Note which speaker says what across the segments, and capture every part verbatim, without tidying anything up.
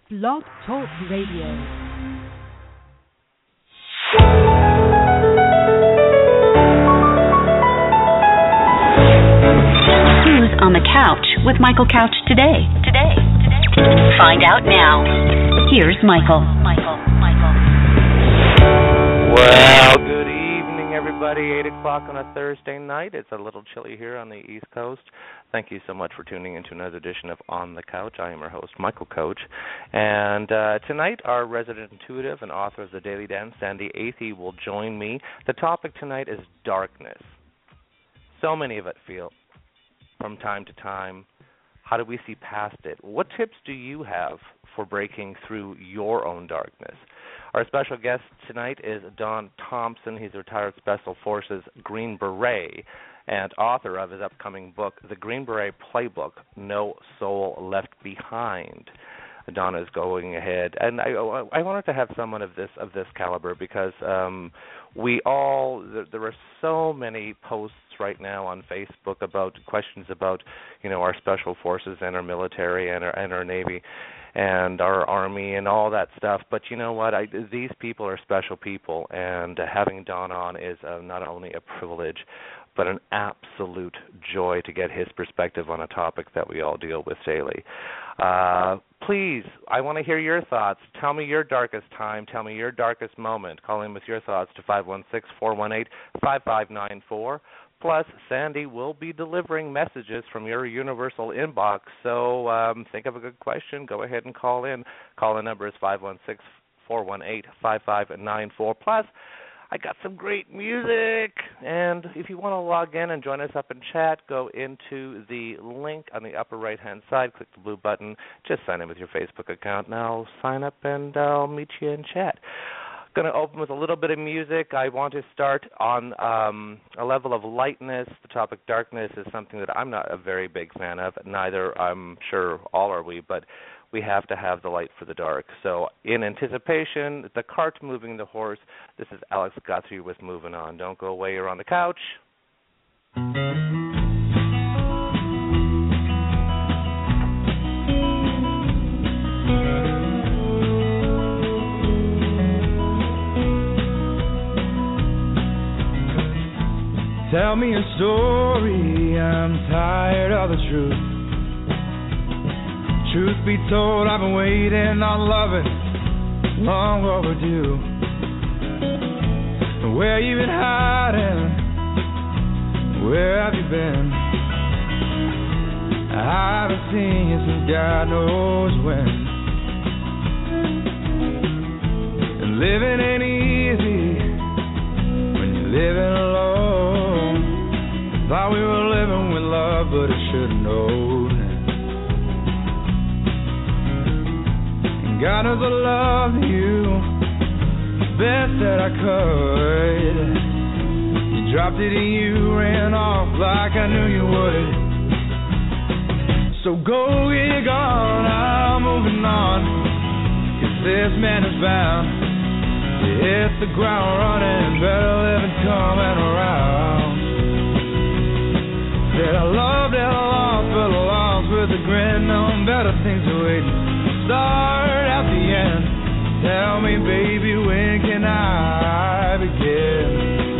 Speaker 1: Blog Talk Radio.
Speaker 2: Who's on the couch with Michael Couch today? Today. Today. Find out now. Here's Michael. Michael. Michael.
Speaker 3: Well, good evening, everybody. eight o'clock on a Thursday night. It's a little chilly here on the East Coast. Thank you so much for tuning into another edition of On the Couch. I am your host, Michael Coach. And uh, tonight, our resident intuitive and author of The Daily Dance, Sandy Athey, will join me. The topic tonight is darkness. So many of it feel from time to time. How do we see past it? What tips do you have for breaking through your own darkness? Our special guest tonight is Don Thompson. He's a retired Special Forces Green Beret and author of his upcoming book, The Green Beret Playbook, No Soul Left Behind. Don is going ahead, and I, I wanted to have someone of this of this caliber because um, we all there, there are so many posts right now on Facebook about questions about you know our special forces and our military and our and our Navy and our Army and all that stuff. But you know what? I, these people are special people, and uh, having Don on is uh, not only a privilege, but an absolute joy to get his perspective on a topic that we all deal with daily. Uh, please, I want to hear your thoughts. Tell me your darkest time. Tell me your darkest moment. Call in with your thoughts to five one six, four one eight, five five nine four. Plus, Sandy will be delivering messages from your universal inbox. So um, think of a good question. Go ahead and call in. Call-in number is five one six, four one eight, five five nine four. Plus, I got some great music, and if you want to log in and join us up in chat, go into the link on the upper right-hand side, click the blue button, just sign in with your Facebook account, and I'll sign up and I'll meet you in chat. Going to open with a little bit of music. I want to start on um, a level of lightness. The topic darkness is something that I'm not a very big fan of, neither I'm sure all are we, but we have to have the light for the dark. So in anticipation, the cart moving the horse, this is Alex Guthrie with Moving On. Don't go away, you're on the couch.
Speaker 4: Tell me a story, I'm tired of the truth. Truth be told, I've been waiting on loving, long overdue. Where you been hiding? Where have you been? I haven't seen you since God knows when. And living ain't easy when you're living alone. Thought we were living with love, but it should've known. God knows I love you best that I could. You dropped it and you ran off like I knew you would. So go get gone, I'm moving on, 'cause this man is bound to hit the ground running, better living coming around. Said I loved and I lost, but I lost with a grin, knowing better things are waiting. Start at the end. Tell me, baby, when can I begin?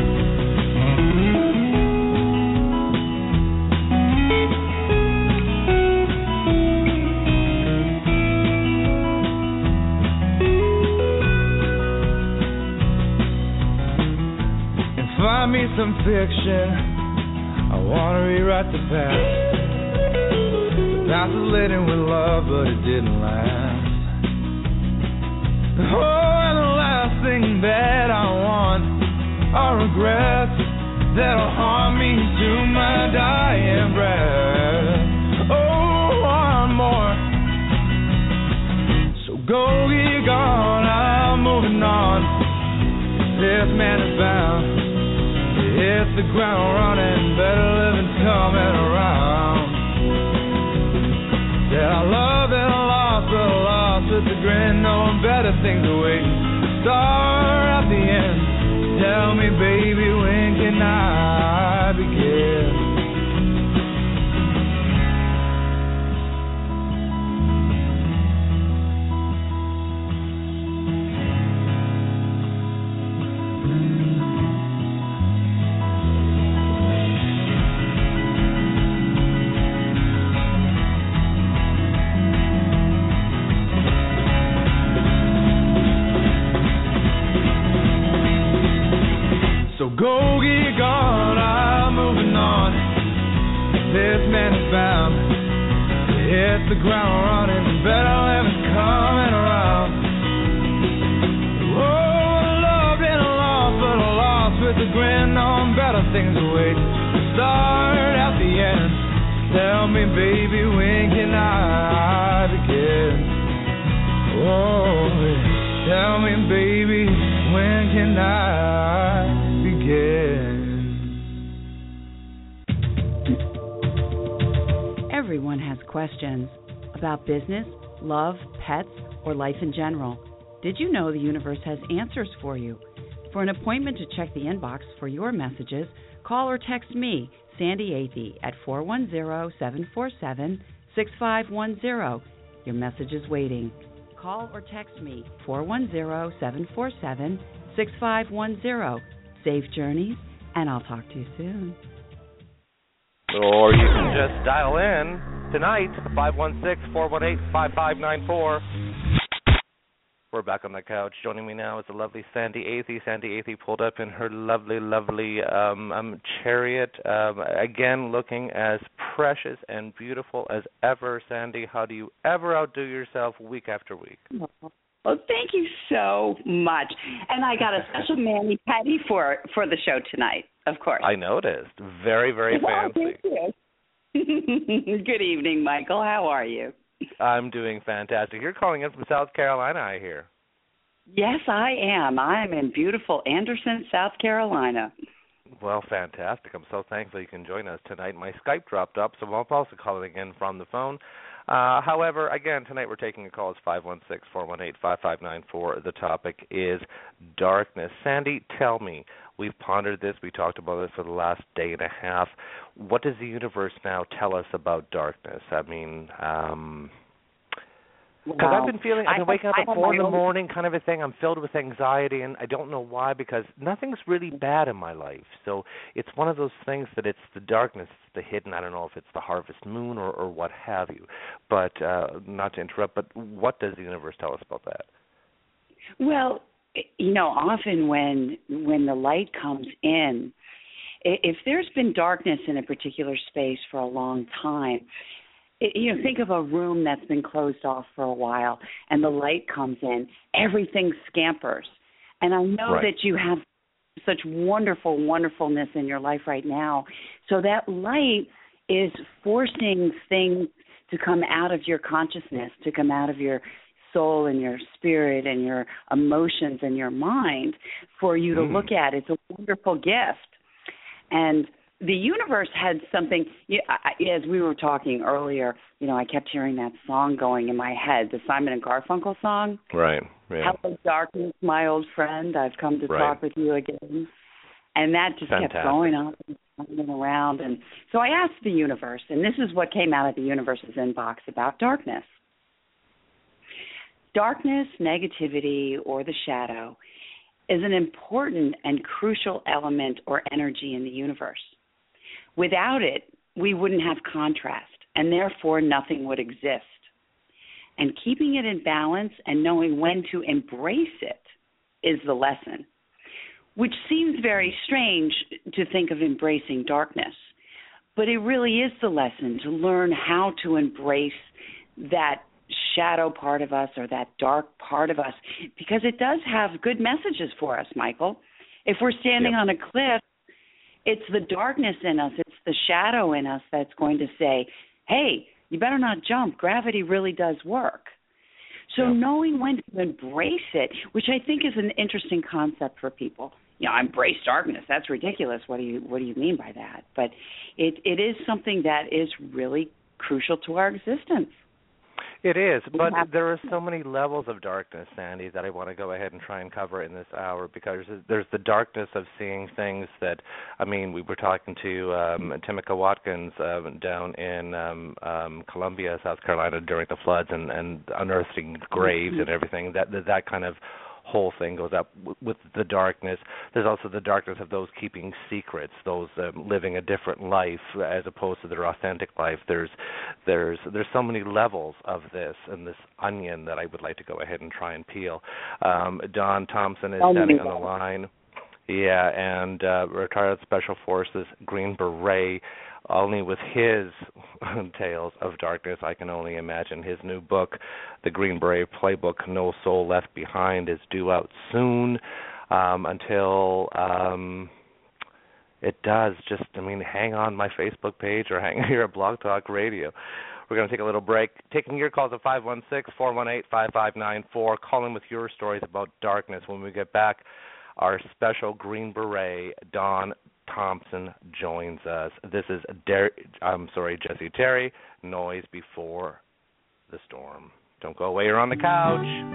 Speaker 4: And find me some fiction. I want to rewrite the past. I was laden with love, but it didn't last. Oh, and the last thing that I want are regrets that'll harm me to my dying breath. Oh, one more. So go get gone, I'm moving on. This man is bound to hit the ground running, better living coming around. Yeah, I love and I lost, but I lost with a grin, knowing better things are waiting. Start at the end. Tell me, baby, when can I begin? the ground running, better live is coming around. Oh, loved and lost, but lost with a grin on better things await. Start at the end. Tell me, baby, when can I begin? Oh, tell me, baby, when can I begin?
Speaker 1: Everyone has questions about business, love, pets, or life in general. Did you know the universe has answers for you? For an appointment to check the inbox for your messages, call or text me, Sandy Athey, at four one zero, seven four seven, six five one zero. Your message is waiting. Call or text me, four one zero, seven four seven, six five one zero. Safe journeys, and I'll talk to you soon.
Speaker 3: Or you can just dial in tonight, five one six, four one eight, five five nine four. We're back on the couch. Joining me now is the lovely Sandy Athey. Sandy Athey pulled up in her lovely, lovely um, um, chariot, um, again looking as precious and beautiful as ever. Sandy, how do you ever outdo yourself week after week?
Speaker 5: Well, thank you so much. And I got a special mani-pedi for for the show tonight, of course.
Speaker 3: I noticed. Very, very fancy.
Speaker 5: Oh, thank you. Good evening, Michael. How are you?
Speaker 3: I'm doing fantastic. You're calling in from South Carolina, I hear.
Speaker 5: Yes, I am. I am in beautiful Anderson, South Carolina.
Speaker 3: Well, fantastic. I'm so thankful you can join us tonight. My Skype dropped up, so I'm also calling in from the phone. Uh, however, again, tonight we're taking a call. It's five one six, four one eight, five five nine four. The topic is darkness. Sandy, tell me, we've pondered this. We talked about it for the last day and a half. What does the universe now tell us about darkness? I mean, um... Because
Speaker 5: Wow.
Speaker 3: I've been feeling, I've been
Speaker 5: I
Speaker 3: waking up
Speaker 5: have,
Speaker 3: at four in the
Speaker 5: own...
Speaker 3: morning kind of a thing. I'm filled with anxiety, and I don't know why, because nothing's really bad in my life. So it's one of those things that it's the darkness, it's the hidden. I don't know if it's the harvest moon or, or what have you. But uh, not to interrupt, but what does the universe tell us about that?
Speaker 5: Well, you know, often when when the light comes in, if there's been darkness in a particular space for a long time, It, you know, think of a room that's been closed off for a while and the light comes in, everything scampers. And I know
Speaker 3: right.
Speaker 5: that you have such wonderful wonderfulness in your life right now. So that light is forcing things to come out of your consciousness, to come out of your soul and your spirit and your emotions and your mind for you to mm. look at. It's a wonderful gift. And the universe had something, as we were talking earlier, you know, I kept hearing that song going in my head, the Simon and Garfunkel song.
Speaker 3: Right, yeah.
Speaker 5: Hello, darkness, my old friend, I've come to
Speaker 3: right.
Speaker 5: talk with you again. And that just
Speaker 3: Fantastic.
Speaker 5: kept going on and going around. And so I asked the universe, and this is what came out of the universe's inbox about darkness. Darkness, negativity, or the shadow is an important and crucial element or energy in the universe. Without it, we wouldn't have contrast, and therefore nothing would exist. And keeping it in balance and knowing when to embrace it is the lesson, which seems very strange to think of embracing darkness. But it really is the lesson to learn how to embrace that shadow part of us or that dark part of us, because it does have good messages for us, Michael. If we're standing yep. on a cliff, it's the darkness in us, it's the shadow in us that's going to say, hey, you better not jump. Gravity really does work. So yeah. knowing when to embrace it, which I think is an interesting concept for people. You know, embrace darkness. That's ridiculous. What do you what do you mean by that? But it it is something that is really crucial to our existence.
Speaker 3: It is, but there are so many levels of darkness, Sandy, that I want to go ahead and try and cover in this hour, because there's the darkness of seeing things that, I mean, we were talking to um, Timika Watkins uh, down in um, um, Columbia, South Carolina during the floods and, and unearthing graves and everything. That that kind of whole thing goes up with the darkness. There's also the darkness of those keeping secrets, those um, living a different life as opposed to their authentic life. There's there's there's so many levels of this and this onion that I would like to go ahead and try and peel. Um, Don Thompson is standing on the line. Yeah, and uh, retired Special Forces Green Beret. only with his tales of darkness. I can only imagine. His new book, The Green Beret Playbook, No Soul Left Behind, is due out soon. Um, until um, it does, just, I mean, hang on my Facebook page or hang here at Blog Talk Radio. We're going to take a little break. Taking your calls at five one six, four one eight, five five nine four. Call in with your stories about darkness. When we get back, our special Green Beret, Don Thompson, joins us. This is, Der- I'm sorry, Jesse Terry, Noise Before the Storm. Don't go away. You're on the couch.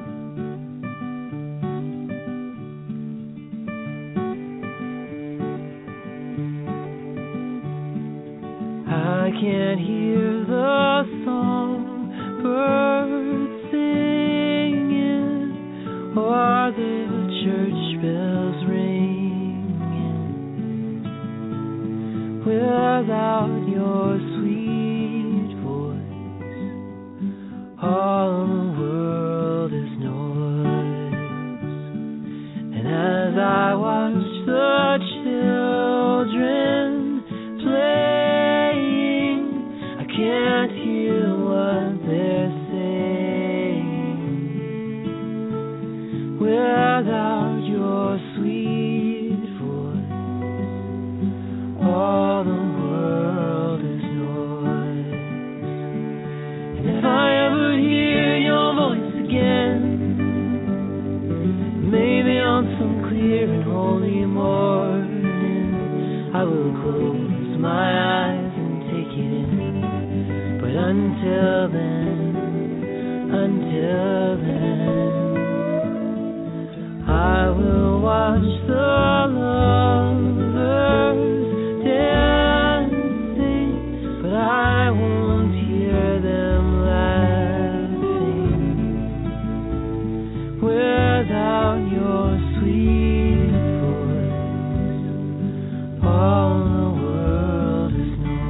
Speaker 4: I can hear the songbirds singing, or the church bells ringing. Without your sweet voice, all the world is noise. And as I watch the children play, can't hear what they're saying. Without your sweet voice, all the world is noise. And if I ever hear your voice again, maybe on some clear and holy morning, I will close my eyes and take it in. Until then, until then, I will watch the lovers dancing, but I won't hear them laughing. Without your sweet voice, all the world is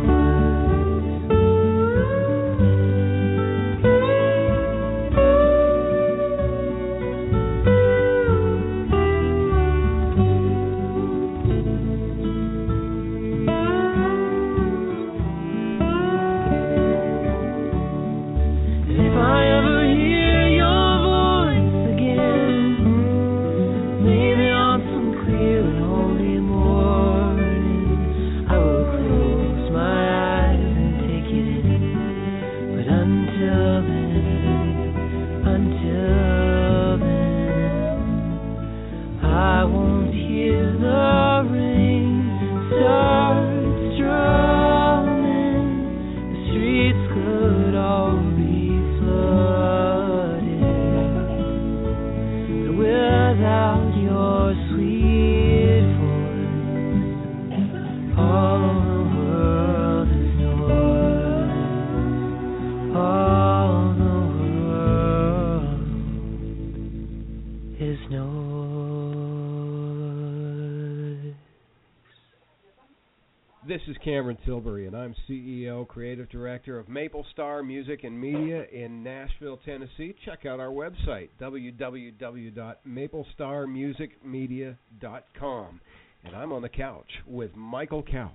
Speaker 6: This is Cameron Tilbury, and I'm C E O, Creative Director of Maple Star Music and Media in Nashville, Tennessee. Check out our website, w w w dot maple star music media dot com. And I'm on the couch with Michael Couch.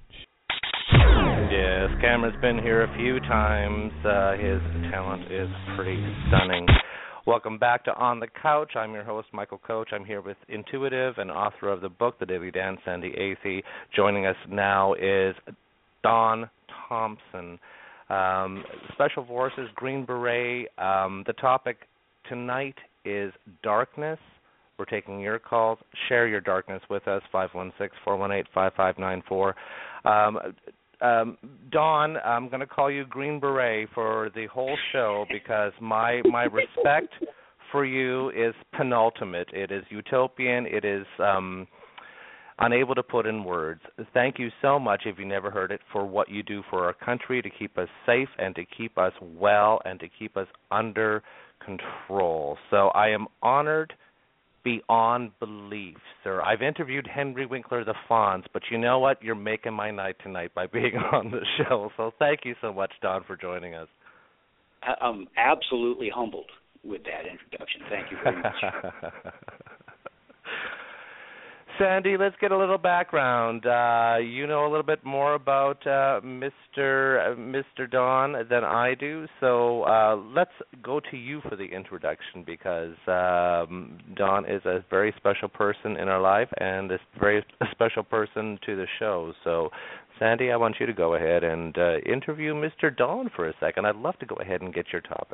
Speaker 3: Yes, Cameron's been here a few times. Uh, his talent is pretty stunning. Welcome back to On the Couch. I'm your host, Michael Coach. I'm here with intuitive and author of the book, The Daily Dance, Sandy Athey. Joining us now is Don Thompson. Um, Special Forces, Green Beret. Um, the topic tonight is darkness. We're taking your calls. Share your darkness with us, five one six, four one eight, five five nine four. Um, Um, Dawn, I'm going to call you Green Beret for the whole show because my my respect for you is penultimate. It is utopian. It is um, unable to put in words. Thank you so much, if you never heard it, for what you do for our country to keep us safe and to keep us well and to keep us under control. So I am honored beyond belief, sir. I've interviewed Henry Winkler the Fonz, but you know what? You're making my night tonight by being on the show. So thank you so much, Don, for joining us.
Speaker 7: I'm absolutely humbled with that introduction. Thank you very much.
Speaker 3: Sandy, let's get a little background. Uh, you know a little bit more about uh, Mister Uh, Mister Don than I do, so uh, let's go to you for the introduction, because um, Don is a very special person in our life and a very special person to the show. So, Sandy, I want you to go ahead and uh, interview Mister Don for a second. I'd love to go ahead and get your topic.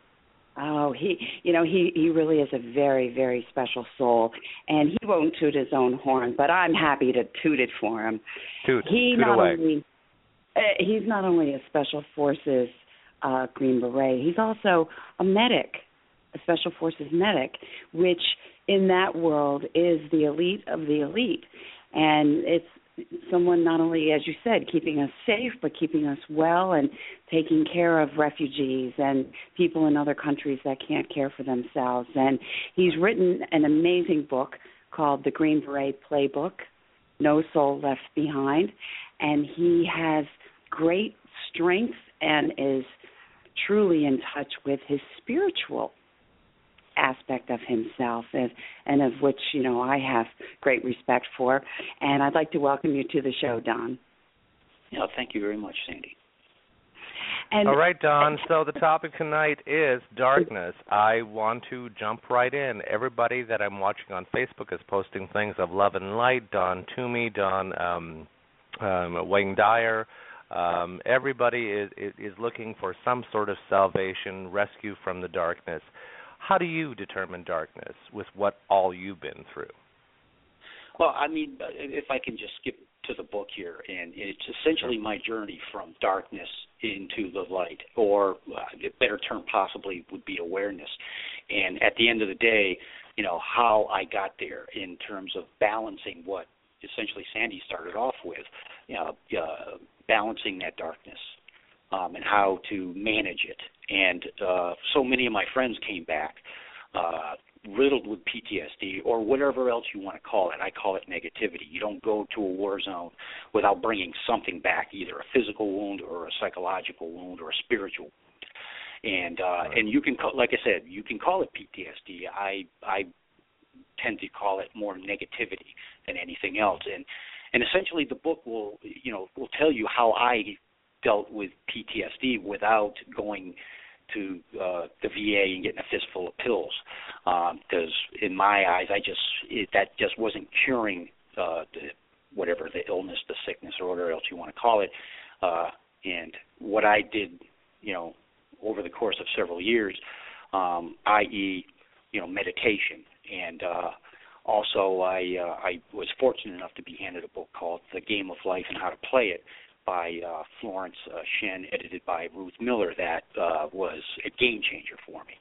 Speaker 5: Oh, he, you know, he, he really is a very, very special soul, and he won't toot his own horn, but I'm happy to toot it for him.
Speaker 3: Toot,
Speaker 5: he
Speaker 3: toot
Speaker 5: not
Speaker 3: away.
Speaker 5: Only, uh, he's not only a Special Forces uh, Green Beret, he's also a medic, a Special Forces medic, which in that world is the elite of the elite, and it's someone not only, as you said, keeping us safe, but keeping us well and taking care of refugees and people in other countries that can't care for themselves. And he's written an amazing book called The Green Beret Playbook, No Soul Left Behind. And he has great strength and is truly in touch with his spiritual aspect of himself, and, and of which, you know, I have great respect for. And I'd like to welcome you to the show, Don.
Speaker 7: Yeah, thank you very much, Sandy.
Speaker 5: And,
Speaker 3: All right, Don, so the topic tonight is darkness. I want to jump right in. Everybody that I'm watching on Facebook is posting things of love and light. Don Toomey, Don um, um, Wayne Dyer. Um, everybody is, is, is looking for some sort of salvation, rescue from the darkness. How do you determine darkness with what all you've been through?
Speaker 7: Well, I mean, if I can just skip to the book here, and it's essentially my journey from darkness into the light, or a better term possibly would be awareness. And at the end of the day, you know, how I got there in terms of balancing what essentially Sandy started off with, you know, uh, balancing that darkness. Um, and how to manage it. And uh, so many of my friends came back uh, riddled with P T S D or whatever else you want to call it. I call it negativity. You don't go to a war zone without bringing something back, either a physical wound or a psychological wound or a spiritual wound. And uh, right. and you can, call, like I said, you can call it P T S D. I I tend to call it more negativity than anything else. And and essentially, the book will you know will tell you how I dealt with P T S D without going to uh, the V A and getting a fistful of pills, because um, in my eyes, I just it, that just wasn't curing uh, the, whatever the illness, the sickness, or whatever else you want to call it. Uh, and what I did, you know, over the course of several years, um, that is, you know, meditation, and uh, also I uh, I was fortunate enough to be handed a book called The Game of Life and How to Play It, by uh, Florence uh, Shen, edited by Ruth Miller, that uh, was a game changer for me.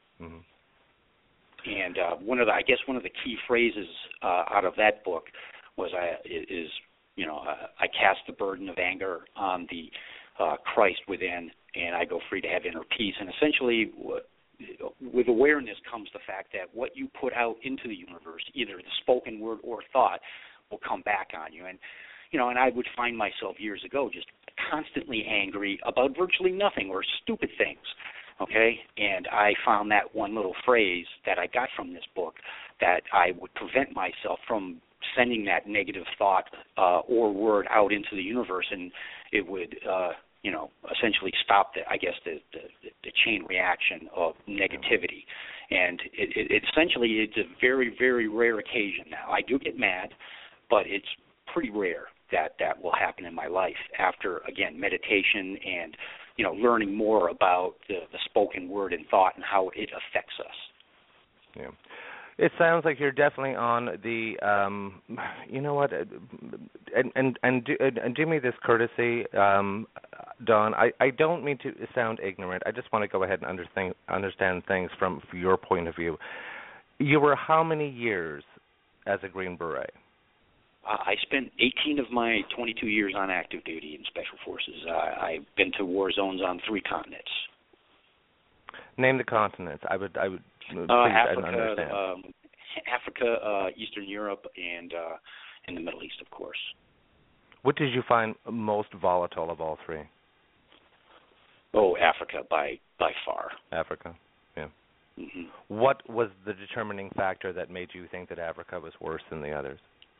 Speaker 7: Mm-hmm. And uh, one of the, I guess one of the key phrases uh, out of that book was, I, is, you know, uh, I cast the burden of anger on the uh, Christ within, and I go free to have inner peace. And essentially, w- with awareness comes the fact that what you put out into the universe, either the spoken word or thought, will come back on you. And You know, and I would find myself years ago just constantly angry about virtually nothing or stupid things, okay? And I found that one little phrase that I got from this book, that I would prevent myself from sending that negative thought uh, or word out into the universe, and it would, uh, you know, essentially stop, the, I guess, the, the, the chain reaction of negativity. And it, it, it essentially, it's a very, very rare occasion now. I do get mad, but it's pretty rare that that will happen in my life after, again, meditation and, you know, learning more about the, the spoken word and thought and how it affects us.
Speaker 3: Yeah. It sounds like you're definitely on the, um, you know what, and and and do, and do me this courtesy, um, Don. I, I don't mean to sound ignorant. I just want to go ahead and understand understand things from your point of view. You were how many years as a Green Beret?
Speaker 7: Uh, I spent eighteen of my twenty-two years on active duty in Special Forces. Uh, I've been to war zones on three continents.
Speaker 3: Name the continents. I would, I would. Please,
Speaker 7: uh, Africa,
Speaker 3: I understand.
Speaker 7: Um, Africa, uh, Eastern Europe, and uh, in the Middle East, of course.
Speaker 3: What did you find most volatile of all three?
Speaker 7: Oh, Africa by by far.
Speaker 3: Africa, yeah.
Speaker 7: Mm-hmm.
Speaker 3: What was the determining factor that made you think that Africa was worse than the others?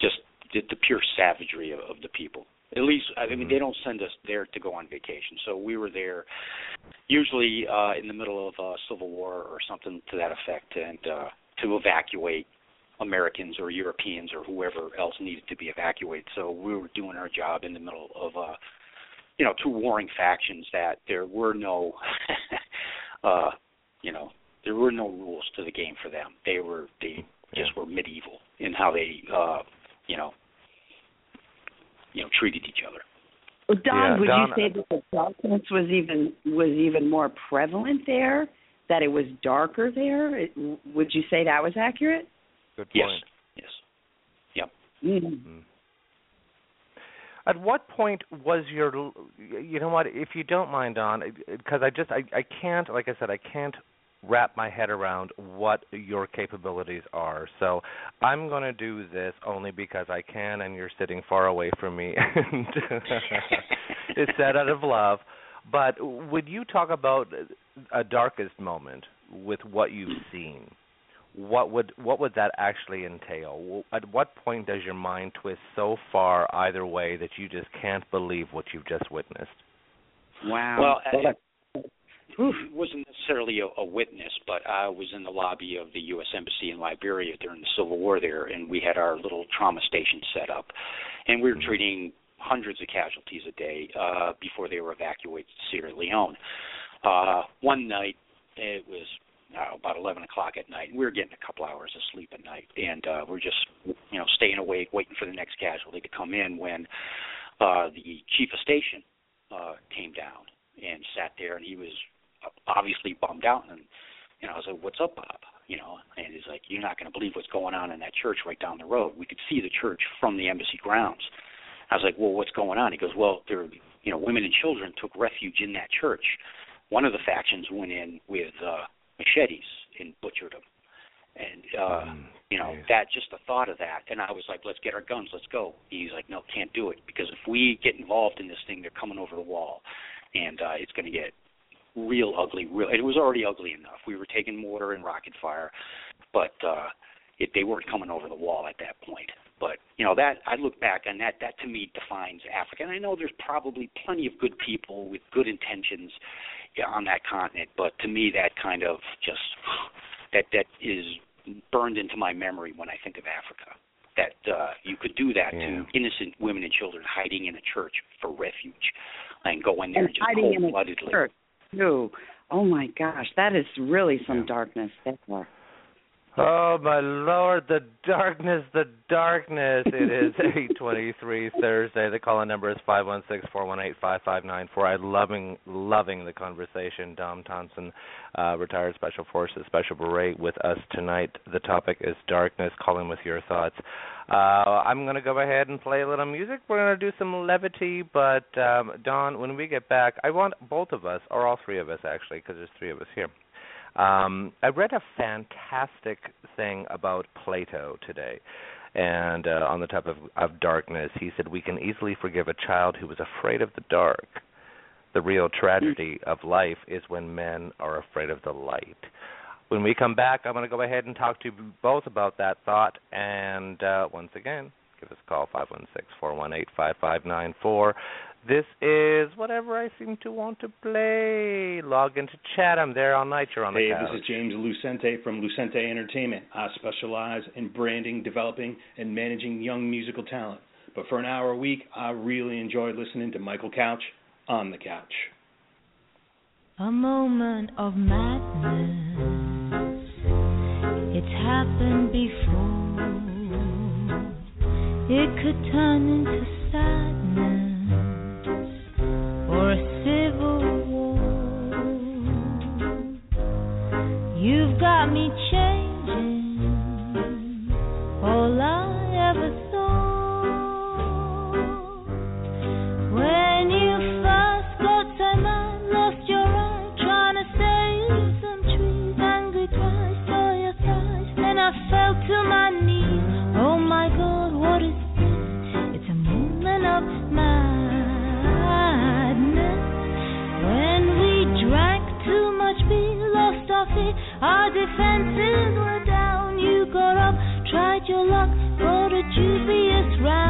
Speaker 7: the, the pure savagery of, of the people. At least, I mean, mm-hmm. they don't send us there to go on vacation. So we were there usually uh, in the middle of a civil war or something to that effect, and uh, to evacuate Americans or Europeans or whoever else needed to be evacuated. So we were doing our job in the middle of, uh, you know, two warring factions that there were no, uh, you know, there were no rules to the game for them. They were, they just were medieval in how they, uh, you know, you know, treated each other.
Speaker 5: Well, Don,
Speaker 3: yeah,
Speaker 5: would
Speaker 3: Don,
Speaker 5: you say that the darkness was even was even more prevalent there? That it was darker there? It, would you say that was accurate?
Speaker 3: Good point.
Speaker 7: Yes. Yes. Yep.
Speaker 5: Mm-hmm.
Speaker 3: Mm-hmm. At what point was your, you know what, if you don't mind, Don, because I just, I, I can't, like I said, I can't wrap my head around what your capabilities are. So I'm going to do this only because I can, and you're sitting far away from me. It's said out of love. But would you talk about a darkest moment with what you've seen? What would what would that actually entail? At what point does your mind twist so far either way that you just can't believe what you've just witnessed?
Speaker 5: Wow.
Speaker 7: Well, it, it wasn't necessarily a, a witness, but I was in the lobby of the U S Embassy in Liberia during the Civil War there, and we had our little trauma station set up, and we were mm-hmm. treating hundreds of casualties a day uh, before they were evacuated to Sierra Leone. Uh, one night, it was uh, about eleven o'clock at night, and we were getting a couple hours of sleep at night, and uh, we're just, you know, staying awake, waiting for the next casualty to come in when uh, the chief of station uh, came down and sat there, and he was obviously bummed out, and you know, I was like, "What's up, Bob?" You know, and he's like, "You're not going to believe what's going on in that church right down the road." We could see the church from the embassy grounds. I was like, "Well, what's going on?" He goes, "Well, there, you know, women and children took refuge in that church. One of the factions went in with uh, machetes and butchered them." And uh, mm, you know, geez. that just the thought of that, and I was like, "Let's get our guns, let's go." He's like, "No, can't do it, because if we get involved in this thing, they're coming over the wall, and uh, it's going to get real ugly." Real, it was already ugly enough. We were taking mortar and rocket fire, but uh, it, they weren't coming over the wall at that point. But, you know, that I look back on that, that to me defines Africa. And I know there's probably plenty of good people with good intentions on that continent, but to me that kind of just, that that is burned into my memory when I think of Africa. That uh, you could do that yeah. to innocent women and children hiding in a church for refuge and go in there and, and just cold-bloodedly.
Speaker 5: Church, too. Oh, my gosh, that is really some yeah. darkness there.
Speaker 3: Oh, my Lord, the darkness, the darkness. It is eight twenty-three Thursday. The call-in number is five one six, four one eight, five five nine four. I'm loving, loving the conversation. Dom Thompson, uh, retired Special Forces, Special Beret, with us tonight. The topic is darkness. Call in with your thoughts. Uh, I'm going to go ahead and play a little music. We're going to do some levity, but, um, Don, when we get back, I want both of us, or all three of us, actually, because there's three of us here. Um, I read a fantastic thing about Plato today, and uh, on the topic of, of darkness, he said we can easily forgive a child who was afraid of the dark. The real tragedy of life is when men are afraid of the light. When we come back, I'm going to go ahead and talk to you both about that thought, and uh, once again, give us a call, five one six, four one eight, five five nine four. This is whatever I seem to want to play. Log into chat. I'm there all night. You're on the
Speaker 8: hey,
Speaker 3: couch.
Speaker 8: Hey, this is James Lucente from Lucente Entertainment. I specialize in branding, developing, and managing young musical talent. But for an hour a week, I really enjoy listening to Michael Couch on the couch.
Speaker 9: A moment of madness. It's happened before. It could turn into sadness. Or a civil war. You've got me changing all I ever thought. When you first got to mine, lost your eye, trying to save some trees, angry cries, saw your thighs, then I fell to my knees. Oh my God, what is this? It's a moment of madness. When we drank too much beer, lost our feet, our defenses were down. You got up, tried your luck, fought a dubious round.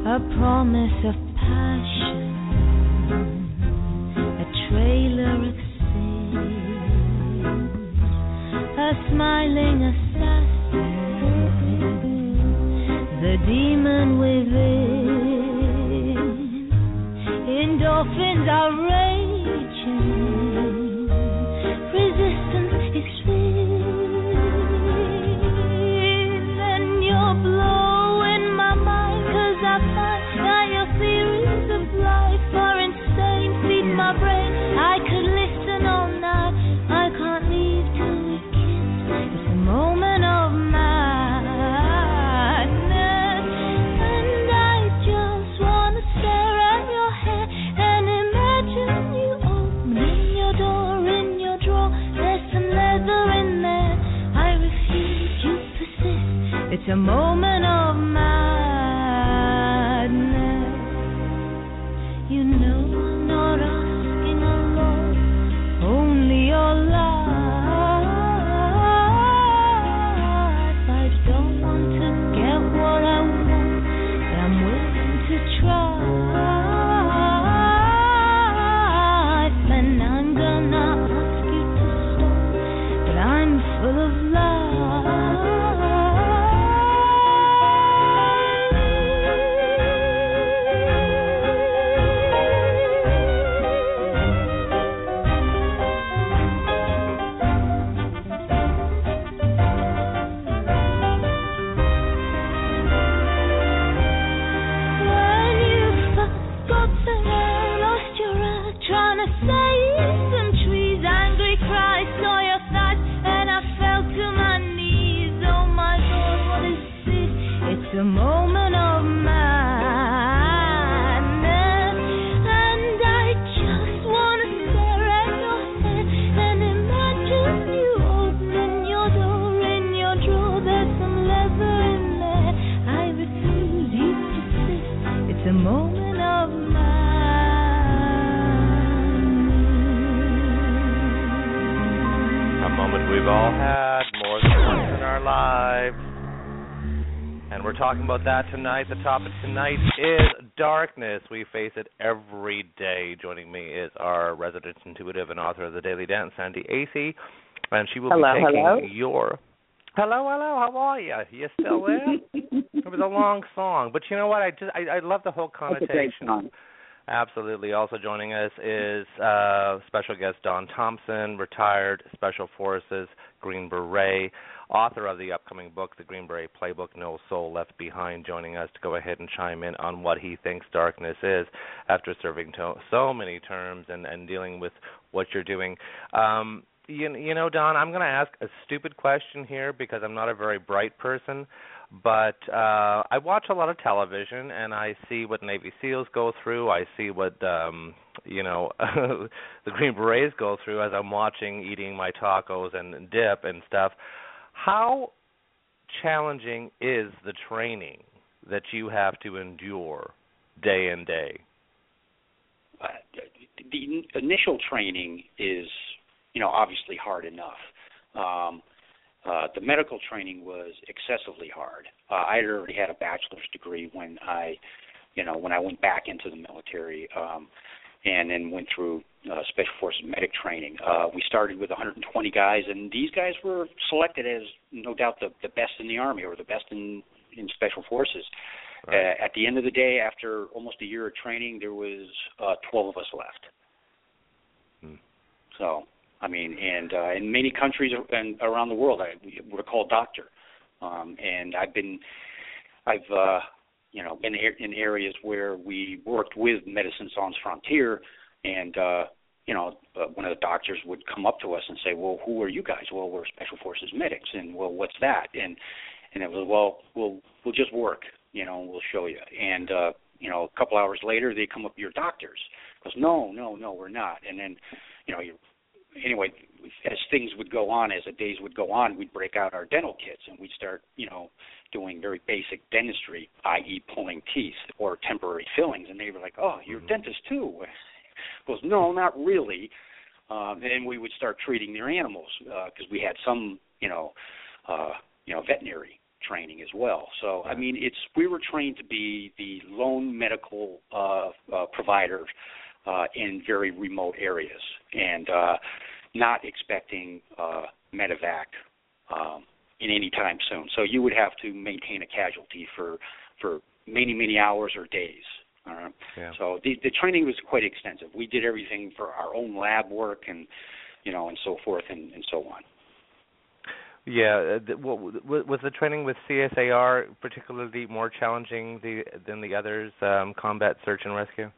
Speaker 9: a promise of passion, a trailer of sin, a smiling assassin, the demon within. Endorphins are raging, resistance is real, and you're blowing my mind, 'cause I find that your theories of life are insane, feed my brain, I could listen all night, I can't leave till we kiss, it's a moment of madness, and I just wanna stare at your hair and imagine you opening your door in your drawer, there's some leather in there, I refuse, you persist, it's a moment of madness. You know I'm not asking a lot, only your life. I don't want to get what I want, but I'm willing to try. And I'm gonna ask you to stop, but I'm full of when you forgot the hair, lost your eye, trying to save some trees, angry cry, saw your thighs, and I fell to my knees. Oh my God, what is this? It's a moment of madness, and I just wanna stare at your head and imagine you opening your door in your drawer. There's some leather in there. I refuse, you persist. It's a moment of madness.
Speaker 3: A moment we've all had more than once in our lives. And we're talking about that tonight. The topic tonight is darkness. We face it every day. Joining me is our resident intuitive and author of The Daily Dance, Sandy Acey. And she will
Speaker 5: Hello,
Speaker 3: be taking
Speaker 5: hello.
Speaker 3: your... Hello, hello, how are you? You still there? It was a long song. But you know what? I just I, I love the whole
Speaker 5: It's a great
Speaker 3: connotation.
Speaker 5: song.
Speaker 3: Absolutely. Also joining us is uh, special guest Don Thompson, retired Special Forces Green Beret, author of the upcoming book, The Green Beret Playbook, No Soul Left Behind, joining us to go ahead and chime in on what he thinks darkness is after serving to so many terms and, and dealing with what you're doing. Um, you, you know, Don, I'm going to ask a stupid question here because I'm not a very bright person. But uh, I watch a lot of television, and I see what Navy SEALs go through. I see what, um, you know, the Green Berets go through as I'm watching, eating my tacos and dip and stuff. How challenging is the training that you have to endure day in day?
Speaker 7: Uh, the initial training is, you know, obviously hard enough. Um, Uh, the medical training was excessively hard. Uh, I had already had a bachelor's degree when I, you know, when I went back into the military, um, and then went through uh, Special Forces medic training. Uh, we started with one hundred twenty guys, and these guys were selected as, no doubt, the, the best in the Army or the best in, in Special Forces. Right. Uh, at the end of the day, after almost a year of training, there was uh, twelve of us left. Hmm. So... I mean, and uh, in many countries and around the world, I we're called doctor, um, and I've been, I've, uh, you know, been in areas where we worked with Médecins Sans Frontières, and uh, you know, uh, one of the doctors would come up to us and say, "Well, who are you guys?" "Well, we're Special Forces medics." And, "Well, what's that?" And and it was, "Well, we'll we'll just work, you know, we'll show you." And uh, you know, a couple hours later, they come up, "You're doctors." Goes, "No, no, no, we're not." And then, you know, you. Anyway, as things would go on, as the days would go on, we'd break out our dental kits and we'd start, you know, doing very basic dentistry, that is pulling teeth or temporary fillings. And they were like, "Oh, you're a dentist too." Goes, "No, not really." Um, and we would start treating their animals because uh, we had some, you know, uh, you know, veterinary training as well. So, I mean, it's we were trained to be the lone medical uh, uh, provider uh, in very remote areas, and uh, not expecting uh, medevac um, in any time soon. So you would have to maintain a casualty for for many, many hours or days. Uh,
Speaker 3: yeah. So
Speaker 7: the, the training was quite extensive. We did everything for our own lab work and, you know, and so forth and, and so on.
Speaker 3: Yeah, uh, was the training with C S A R particularly more challenging the, than the others, um, combat search and rescue?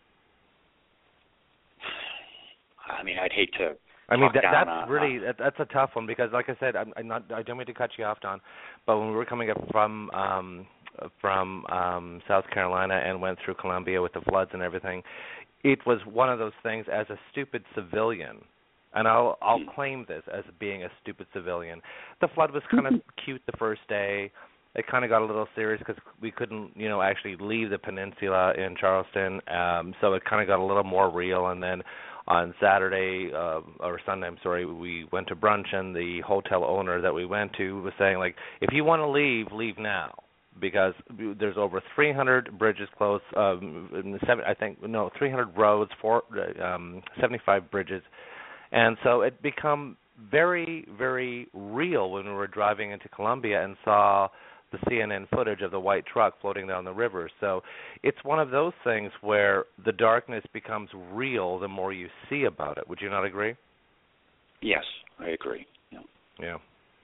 Speaker 7: I mean, I'd hate to.
Speaker 3: I mean, that,
Speaker 7: down,
Speaker 3: that's
Speaker 7: uh,
Speaker 3: really that, that's a tough one because, like I said, I'm, I'm not. I don't mean to cut you off, Don, but when we were coming up from um, from um, South Carolina and went through Columbia with the floods and everything, it was one of those things. As a stupid civilian, and I'll I'll claim this as being a stupid civilian. The flood was kind of cute the first day. It kind of got a little serious because we couldn't, you know, actually leave the peninsula in Charleston. Um, so it kind of got a little more real. And then on Saturday uh, or Sunday, I'm sorry, we went to brunch, and the hotel owner that we went to was saying, like, if you want to leave, leave now, because there's over three hundred bridges closed. Um, seven, I think no, three hundred roads, four, um, seventy-five bridges, and so it become very, very real when we were driving into Columbia and saw the C N N footage of the white truck floating down the river. So it's one of those things where the darkness becomes real the more you see about it. Would you not agree?
Speaker 7: Yes, I agree. Yeah.
Speaker 3: Yeah.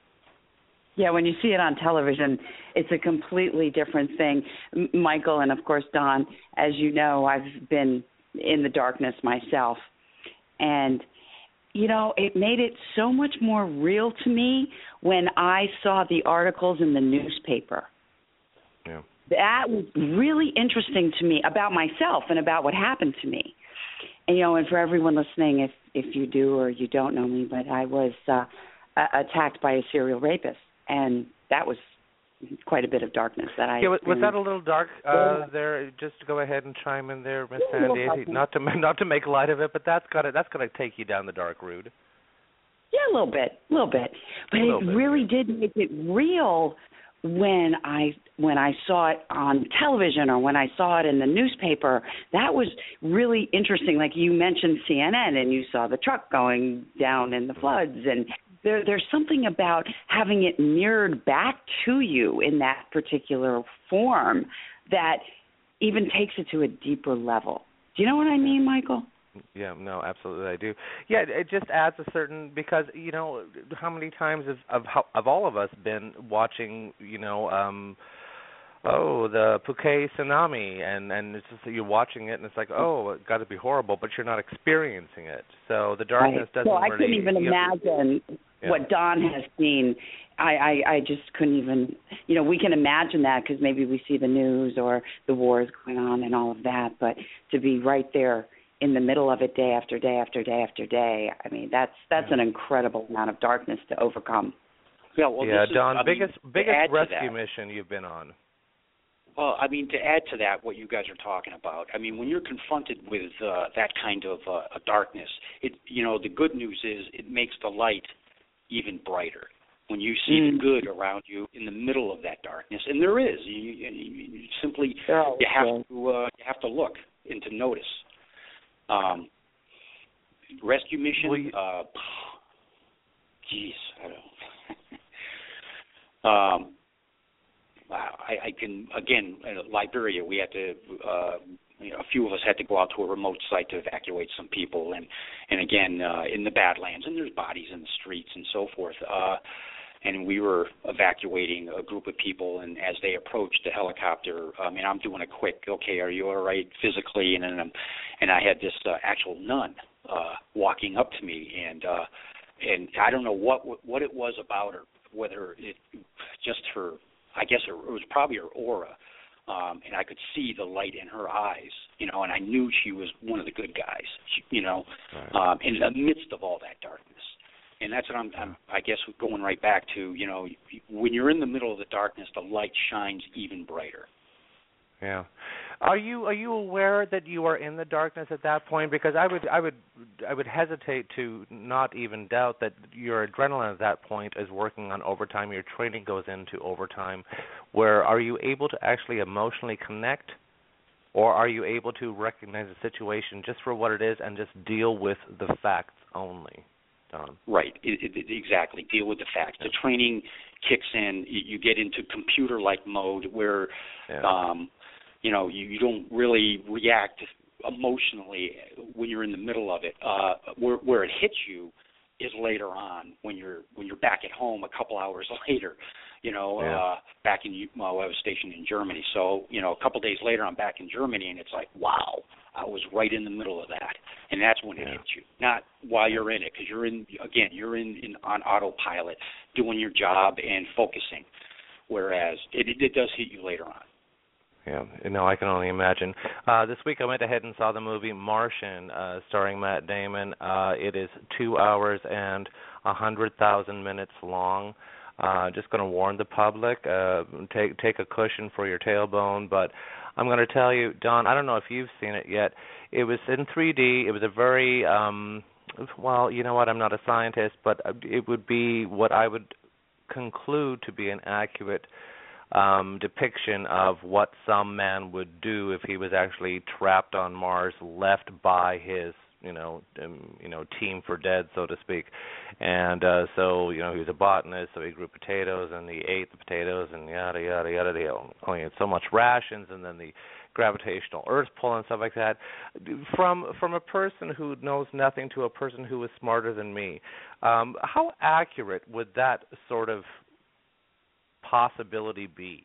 Speaker 5: Yeah, when you see it on television, it's a completely different thing. M- Michael and, of course, Don, as you know, I've been in the darkness myself. And, you know, it made it so much more real to me when I saw the articles in the newspaper.
Speaker 3: Yeah.
Speaker 5: That was really interesting to me about myself and about what happened to me. And, you know, and for everyone listening, if, if you do or you don't know me, but I was uh, uh, attacked by a serial rapist. And that was quite a bit of darkness that I
Speaker 3: yeah, was, was that a
Speaker 5: experienced.
Speaker 3: little dark uh, there? Just to go ahead and chime in there, Miss Sandy. Not to not to make light of it, but that's got to that's got to take you down the dark road.
Speaker 5: Yeah, a little bit, a little bit, but
Speaker 3: a
Speaker 5: it
Speaker 3: bit,
Speaker 5: really
Speaker 3: yeah.
Speaker 5: did make it real when I when I saw it on television or when I saw it in the newspaper. That was really interesting. Like you mentioned C N N, and you saw the truck going down in the floods, and There, there's something about having it mirrored back to you in that particular form that even takes it to a deeper level. Do you know what I mean, Michael?
Speaker 3: Yeah, no, absolutely, I do. Yeah, it just adds a certain, because, you know, how many times have, have, have all of us been watching, you know, um, oh, the Phuket tsunami, and, and it's just that you're watching it, and it's like, oh, it's got to be horrible, but you're not experiencing it. So the darkness
Speaker 5: right.
Speaker 3: doesn't
Speaker 5: well,
Speaker 3: really...
Speaker 5: I couldn't even imagine
Speaker 3: know, yeah.
Speaker 5: what Don has seen. I, I, I just couldn't even, you know, we can imagine that because maybe we see the news or the wars going on and all of that, but to be right there in the middle of it day after day after day after day, I mean, that's that's
Speaker 3: yeah.
Speaker 5: an incredible amount of darkness to overcome.
Speaker 7: Yeah, well,
Speaker 3: yeah
Speaker 7: this
Speaker 3: Don,
Speaker 7: is,
Speaker 3: biggest
Speaker 7: mean,
Speaker 3: biggest rescue
Speaker 7: that,
Speaker 3: mission you've been on.
Speaker 7: Well, I mean, to add to that, what you guys are talking about, I mean, when you're confronted with uh, that kind of uh, a darkness, it, you know, the good news is it makes the light even brighter. When you see
Speaker 5: mm.
Speaker 7: the good around you in the middle of that darkness, and there is, you, you, you simply
Speaker 5: oh,
Speaker 7: you have
Speaker 5: yeah.
Speaker 7: to uh, you have to look and to notice. Um, rescue mission,
Speaker 3: well, you,
Speaker 7: uh, geez, I don't. um, I, I can again, in Liberia, we had to. Uh, you know, a few of us had to go out to a remote site to evacuate some people, and and again uh, in the Badlands, and there's bodies in the streets and so forth. Uh, and we were evacuating a group of people, and as they approached the helicopter, I mean, I'm doing a quick, okay, are you all right physically? And then I'm, and I had this uh, actual nun uh, walking up to me, and uh, and I don't know what what it was about her, whether it just her. I guess it was probably her aura, um, and I could see the light in her eyes, you know, and I knew she was one of the good guys, she, you know,
Speaker 3: right.
Speaker 7: um, in the midst of all that darkness. And that's what I'm, I'm, I guess, going right back to, you know, when you're in the middle of the darkness, the light shines even brighter.
Speaker 3: Yeah. Are you are you aware that you are in the darkness at that point? Because I would I would I would hesitate to not even doubt that your adrenaline at that point is working on overtime. Your training goes into overtime. Where are you able to actually emotionally connect, or are you able to recognize the situation just for what it is and just deal with the facts only? Don.
Speaker 7: Right, it, it, exactly. Deal with the facts. The training kicks in. You, you get into computer-like mode where. Yeah. Um, You know, you, you don't really react emotionally when you're in the middle of it. Uh, where, where it hits you is later on when you're when you're back at home a couple hours later. You know, yeah. uh, back in well, I was stationed in Germany, so you know, a couple days later I'm back in Germany, and it's like, wow, I was right in the middle of that, and that's when it yeah. hits you. Not while you're in it, because you're in again, you're in, in on autopilot, doing your job and focusing. Whereas it, it does hit you later on.
Speaker 3: Yeah, no, I can only imagine. Uh, this week I went ahead and saw the movie Martian, uh, starring Matt Damon. Uh, it is two hours and a hundred thousand minutes long. Uh, just going to warn the public, uh, take take a cushion for your tailbone. But I'm going to tell you, Don, I don't know if you've seen it yet. It was in three D. It was a very, um, well, you know what? I'm not a scientist, but it would be what I would conclude to be an accurate Um, depiction of what some man would do if he was actually trapped on Mars, left by his, you know, um, you know, team for dead, so to speak. And uh, so, you know, he was a botanist, so he grew potatoes and he ate the potatoes and yada yada yada. He only had so much rations, and then the gravitational Earth pull and stuff like that. From from a person who knows nothing to a person who is smarter than me, um, how accurate would that sort of possibility be?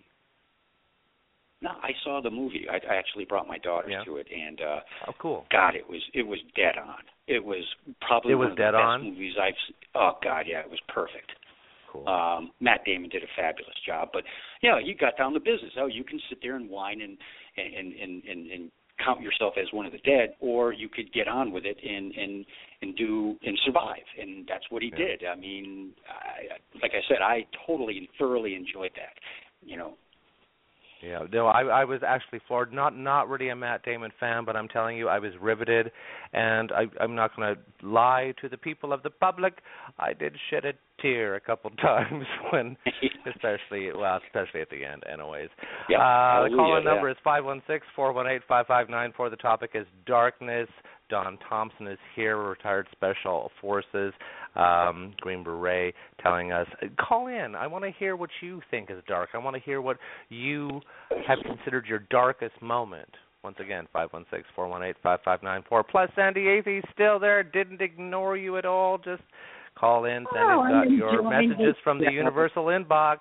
Speaker 7: No, I saw the movie. I, I actually brought my daughters
Speaker 3: yeah.
Speaker 7: to it, and uh,
Speaker 3: oh, cool.
Speaker 7: God, it was it was dead on. It was probably
Speaker 3: it was
Speaker 7: one of
Speaker 3: dead
Speaker 7: the best
Speaker 3: on?
Speaker 7: movies I've. Oh God, yeah, it was perfect.
Speaker 3: Cool.
Speaker 7: Um, Matt Damon did a fabulous job, but yeah, he got down to business. Oh, you can sit there and whine and and and and, and count yourself as one of the dead, or you could get on with it and and and do and survive, and that's what he
Speaker 3: yeah.
Speaker 7: did. I mean, I, like I said, I totally and thoroughly enjoyed that. You know.
Speaker 3: Yeah, no, I, I was actually floored. Not not really a Matt Damon fan, but I'm telling you, I was riveted, and I, I'm not going to lie to the people of the public. I did shed a tear a couple times when, especially well, especially at the end, anyways.
Speaker 7: Yeah,
Speaker 3: uh, the call-in
Speaker 7: yeah.
Speaker 3: number is five one six, four one eight, five five nine four. The topic is darkness. Don Thompson is here, retired Special Forces, um, Green Beret, telling us, call in. I want to hear what you think is dark. I want to hear what you have considered your darkest moment. Once again, five one six, four one eight, five five nine four. Plus, Sandy Athey still there, didn't ignore you at all. Just call in. Sandy's got your messages from the universal inbox.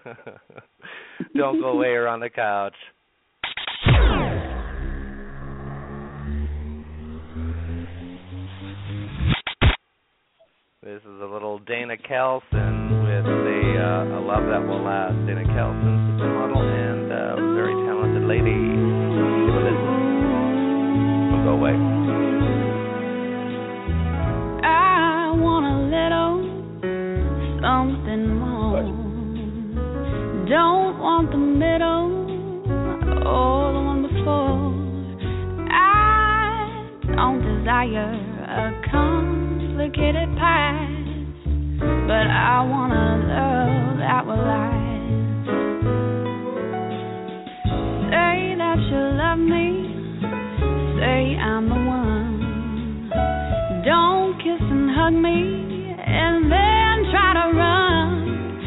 Speaker 3: Don't go away or on the couch. This is a little Dana Kelson with the uh, A Love That Will Last. Dana Kelson, supermodel and uh, very talented lady. Give a listen. Don't go away.
Speaker 9: I want a little something more. Don't want the middle or the one before. I don't desire a complicated past, but I want a love that will last. Say that you love me, say I'm the one. Don't kiss and hug me and then try to run.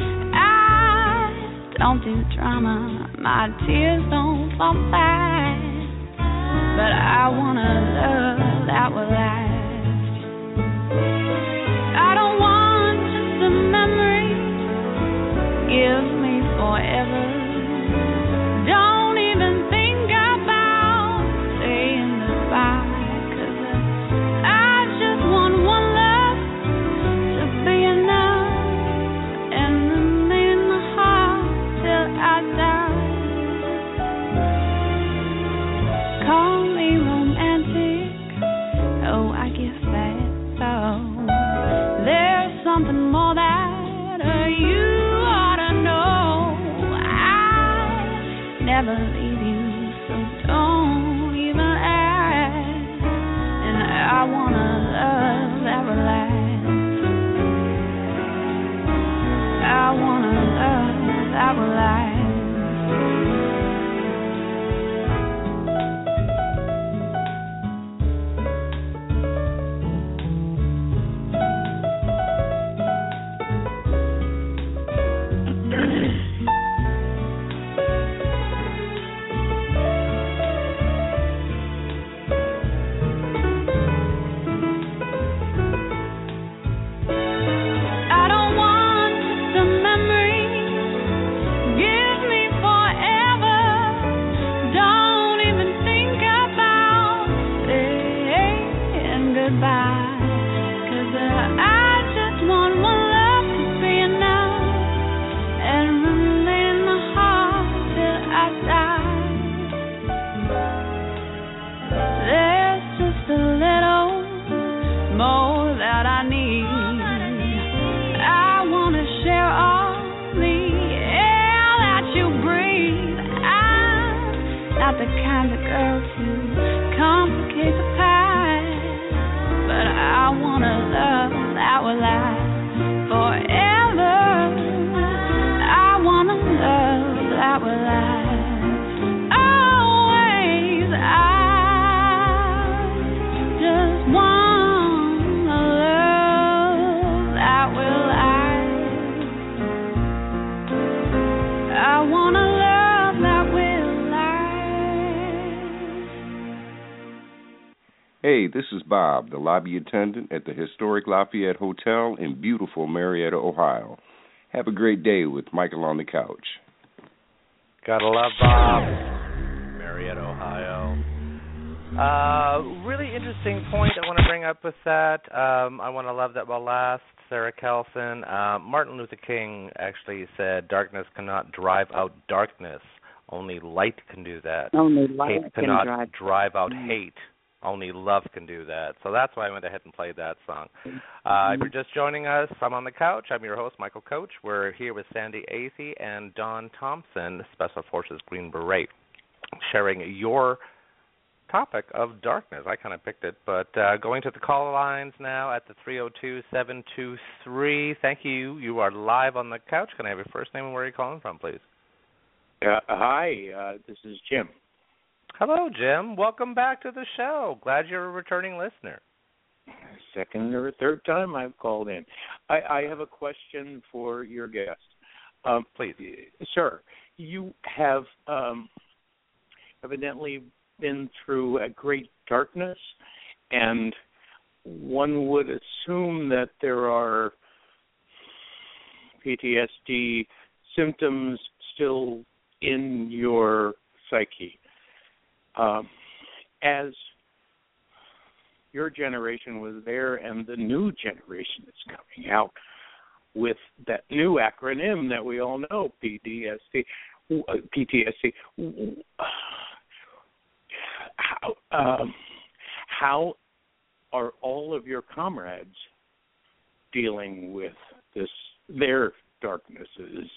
Speaker 9: I don't do drama, my tears don't fall fast, but I want a love that will last. Give me forever. Don't even think about saying goodbye, 'cause I just want one love to be enough and remain in my heart till I die. Call me romantic, oh, I guess that's so. There's something more that you never leave you, so don't
Speaker 10: Hey, this is Bob, the lobby attendant at the historic Lafayette Hotel in beautiful Marietta, Ohio. Have a great day with Michael on the Couch.
Speaker 3: Gotta love Bob. Marietta, Ohio. Uh, really interesting point I want to bring up with that. Um, I want to love that while last. Sarah Kelson. Uh, Martin Luther King actually said, "Darkness cannot drive out darkness. Only light can do that.
Speaker 5: Only light
Speaker 3: hate
Speaker 5: can
Speaker 3: cannot
Speaker 5: drive,
Speaker 3: drive out
Speaker 5: mm-hmm.
Speaker 3: hate. Only love can do that." So that's why I went ahead and played that song. Uh, if you're just joining us, I'm on the couch. I'm your host, Michael Coach. We're here with Sandy Athey and Don Thompson, Special Forces Green Beret, sharing your topic of darkness. I kind of picked it, but uh, going to the call lines now at the three oh two, seven two three. Thank you. You are live on the couch. Can I have your first name and where are you calling from, please?
Speaker 11: Uh, hi, uh, this is Jim.
Speaker 3: Hello, Jim. Welcome back to the show. Glad you're a returning listener.
Speaker 11: Second or third time I've called in. I, I have a question for your guest. Um,
Speaker 3: Please.
Speaker 11: Sir, you have um, evidently been through a great darkness, and one would assume that there are P T S D symptoms still in your psyche. Um, as your generation was there and the new generation is coming out with that new acronym that we all know, P T S D, P T S D, how, um, how are all of your comrades dealing with this, their darknesses?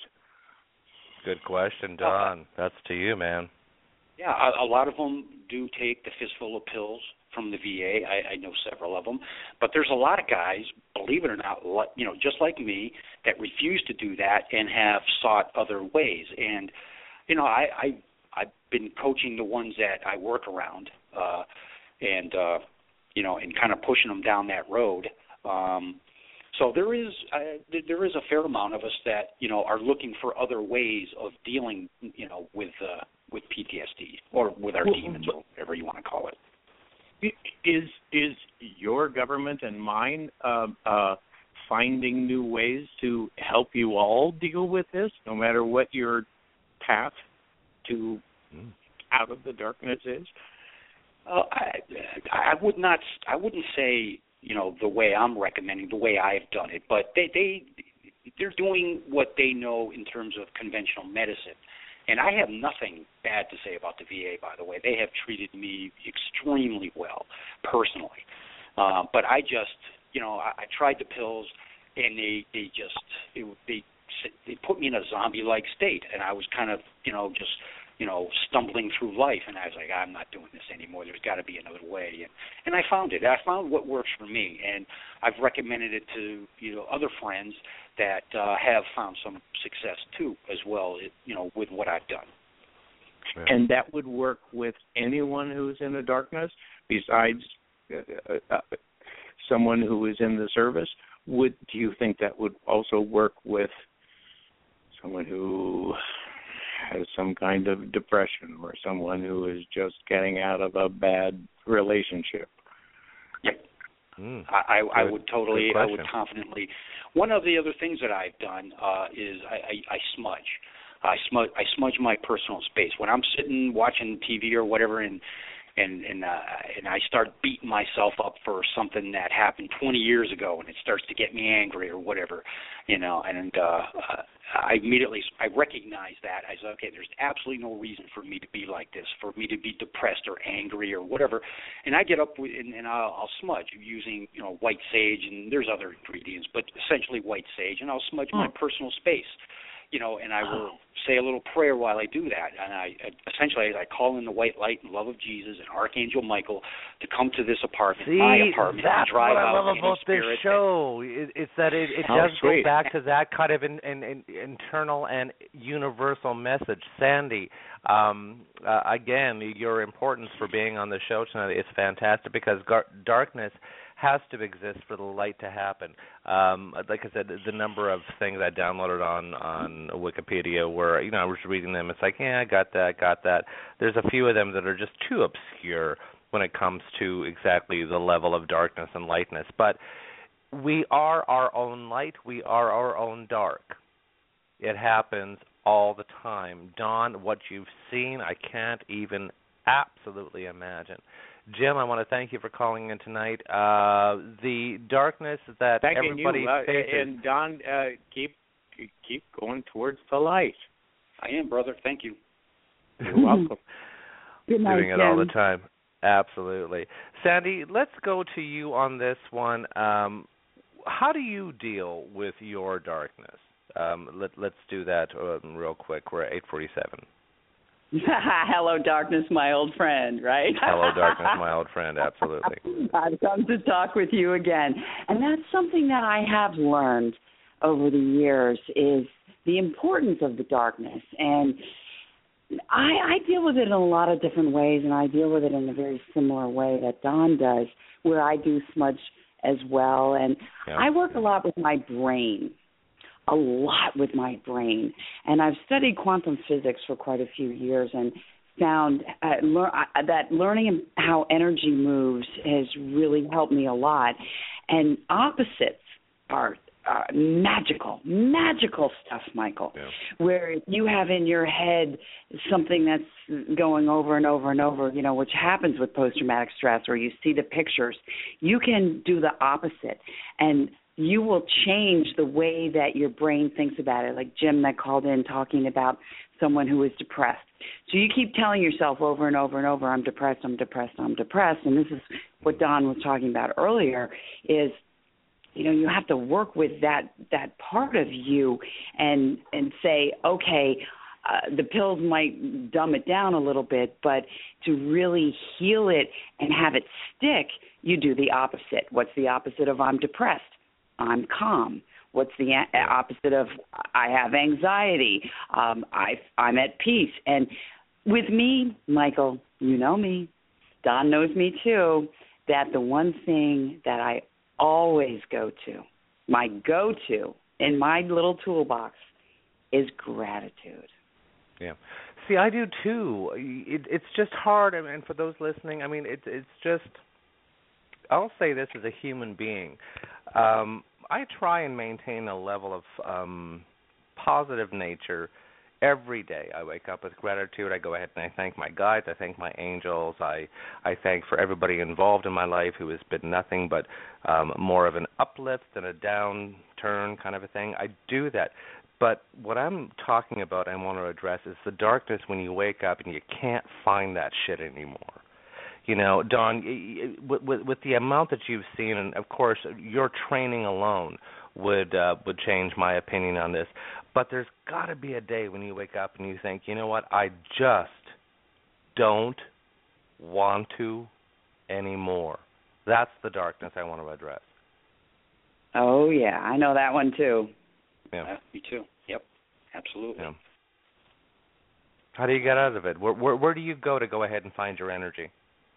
Speaker 3: Good question, Don. That's to you, man.
Speaker 7: Yeah, a, a lot of them do take the fistful of pills from the V A. I, I know several of them. But there's a lot of guys, believe it or not, you know, just like me, that refuse to do that and have sought other ways. And, you know, I, I, I've been coaching the ones that I work around uh, and, uh, you know, and kind of pushing them down that road. Um, so there is uh, there is a fair amount of us that, you know, are looking for other ways of dealing, you know, with uh, with P T S D or with our well, demons or whatever you want to call it.
Speaker 11: Is is your government and mine uh, uh, finding new ways to help you all deal with this, no matter what your path to mm. out of the darkness is?
Speaker 7: Uh, I, I would not. I wouldn't say, you know, the way I'm recommending, the way I've done it, but they they they're doing what they know in terms of conventional medicine. And I have nothing bad to say about the V A, by the way. They have treated me extremely well, personally. Uh, but I just, you know, I, I tried the pills, and they, they just, it, they they put me in a zombie-like state. And I was kind of, you know, just, you know, stumbling through life. And I was like, I'm not doing this anymore. There's got to be another way. And, and I found it. I found what works for me. And I've recommended it to, you know, other friends that uh, have found some success too, as well, you know, with what I've done.
Speaker 11: Yeah. And that would work with anyone who's in the darkness, besides uh, uh, someone who is in the service. Would do you think that would also work with someone who has some kind of depression or someone who is just getting out of a bad relationship?
Speaker 7: Yeah. Mm, I, I, I would totally, I would confidently. One of the other things that I've done uh, is I, I, I smudge. I smudge. I smudge my personal space when I'm sitting watching T V or whatever, and and and uh, and I start beating myself up for something that happened twenty years ago, and it starts to get me angry or whatever, you know. And uh, I immediately I recognize that. I said, okay, there's absolutely no reason for me to be like this, for me to be depressed or angry or whatever. And I get up with, and, and I'll, I'll smudge using, you know, white sage, and there's other ingredients, but essentially white sage, and I'll smudge my personal space. You know, and I will say a little prayer while I do that. And I essentially, I call in the white light and love of Jesus and Archangel Michael to come to this apartment,
Speaker 3: See,
Speaker 7: my apartment,
Speaker 3: that's
Speaker 7: and drive
Speaker 3: what I
Speaker 7: out
Speaker 3: love about this
Speaker 7: spirit.
Speaker 3: show. It, it's that it, it
Speaker 11: oh,
Speaker 3: does
Speaker 11: sweet.
Speaker 3: go back to that kind of in, in, in, internal and universal message. Sandy, um, uh, again, your importance for being on the show tonight is fantastic because gar- darkness has to exist for the light to happen. Um, like I said, the number of things I downloaded on, on Wikipedia where, you know, I was reading them, it's like, yeah, I got that, got that. There's a few of them that are just too obscure when it comes to exactly the level of darkness and lightness. But we are our own light. We are our own dark. It happens all the time. Don, what you've seen, I can't even absolutely imagine. Jim, I want to thank you for calling in tonight. Uh, the darkness that
Speaker 11: Thanking
Speaker 3: everybody
Speaker 11: you. Uh,
Speaker 3: faces.
Speaker 11: And Don, uh, keep keep going towards the light.
Speaker 7: I am, brother. Thank you.
Speaker 11: You're welcome.
Speaker 5: Good night,
Speaker 3: Doing it
Speaker 5: Jim.
Speaker 3: all the time. Absolutely. Sandy, let's go to you on this one. Um, how do you deal with your darkness? Um, let, let's do that um, real quick. We're at eight forty-seven.
Speaker 5: Hello, darkness, my old friend, right?
Speaker 3: Hello, darkness, my old friend, absolutely.
Speaker 5: I've come to talk with you again. And that's something that I have learned over the years is the importance of the darkness. And I, I deal with it in a lot of different ways, and I deal with it in a very similar way that Don does, where I do smudge as well. And
Speaker 3: yeah.
Speaker 5: I work a lot with my brain. A lot with my brain, and I've studied quantum physics for quite a few years and found uh, lear- uh, that learning how energy moves has really helped me a lot. And opposites are uh, magical, magical stuff, Michael,
Speaker 3: yeah.
Speaker 5: where you have in your head something that's going over and over and over, you know, which happens with post-traumatic stress, or you see the pictures. You can do the opposite, and you will change the way that your brain thinks about it, like Jim that called in talking about someone who is depressed. So you keep telling yourself over and over and over, I'm depressed, I'm depressed, I'm depressed. And this is what Don was talking about earlier is, you know, you have to work with that that part of you and and say, okay, uh, the pills might dumb it down a little bit, but to really heal it and have it stick, you do the opposite. What's the opposite of I'm depressed? I'm calm. What's the a- opposite of I have anxiety? Um, I, I'm at peace. And with me, Michael, you know me, Don knows me too, that the one thing that I always go to, my go-to in my little toolbox is gratitude.
Speaker 3: Yeah. See, I do too. It, it's just hard, and for those listening, I mean, it, it's just, I'll say this as a human being. Um, I try and maintain a level of um, positive nature every day. I wake up with gratitude. I go ahead and I thank my guides. I thank my angels. I, I thank for everybody involved in my life who has been nothing but um, more of an uplift than a downturn kind of a thing. I do that. But what I'm talking about and want to address is the darkness when you wake up and you can't find that shit anymore. You know, Don, with, with, with the amount that you've seen, and of course your training alone would uh, would change my opinion on this, but there's got to be a day when you wake up and you think, you know what, I just don't want to anymore. That's the darkness I want to address.
Speaker 5: Oh, yeah, I know that one too.
Speaker 3: Yeah,
Speaker 7: uh, me too. Yep, absolutely.
Speaker 3: Yeah. How do you get out of it? Where, where, where do you go to go ahead and find your energy?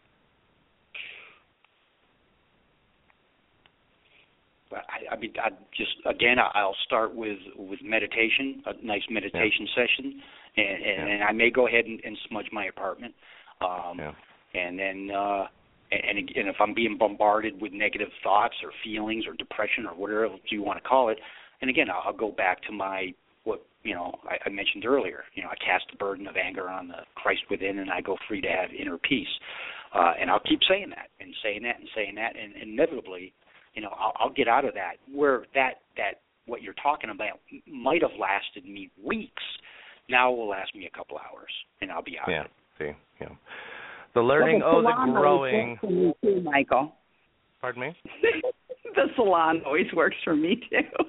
Speaker 7: I, I mean, I just again, I'll start with, with meditation, a nice meditation yeah. session, and, and, yeah. and I may go ahead and, and smudge my apartment, um, yeah. and then uh, and, and if I'm being bombarded with negative thoughts or feelings or depression or whatever you want to call it, and again, I'll, I'll go back to my what you know I, I mentioned earlier. You know, I cast the burden of anger on the Christ within, and I go free to have inner peace. Uh, and I'll keep saying that and saying that and saying that, and inevitably, you know, I'll, I'll get out of that. Where that, that what you're talking about might have lasted me weeks, now it will last me a couple hours, and I'll be out
Speaker 3: yeah,
Speaker 7: of it.
Speaker 3: See, yeah. The learning,
Speaker 5: well, the
Speaker 3: oh, the growing.
Speaker 5: Works for me too, Michael.
Speaker 3: Pardon me?
Speaker 5: The salon always works for me, too.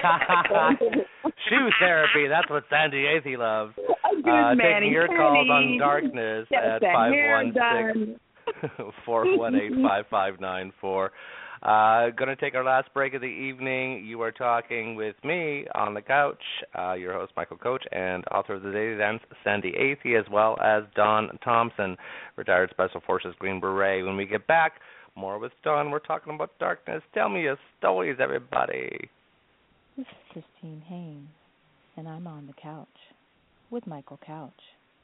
Speaker 3: Shoe therapy, that's what Sandy Athey loves.
Speaker 5: A good
Speaker 3: uh,
Speaker 5: Manny
Speaker 3: taking your
Speaker 5: Penny.
Speaker 3: calls on darkness
Speaker 5: Get
Speaker 3: at
Speaker 5: that
Speaker 3: five
Speaker 5: hair
Speaker 3: one six, four one eight, five five nine four. Uh, going to take our last break of the evening. You are talking with me on the couch, uh, your host, Michael Coach, and author of the Daily Dance, Sandy Athey, as well as Don Thompson, retired Special Forces Green Beret. When we get back, More with Dawn. We're talking about darkness. Tell me your stories, everybody.
Speaker 12: This is Christine Haynes, and I'm on the couch with Michael Couch.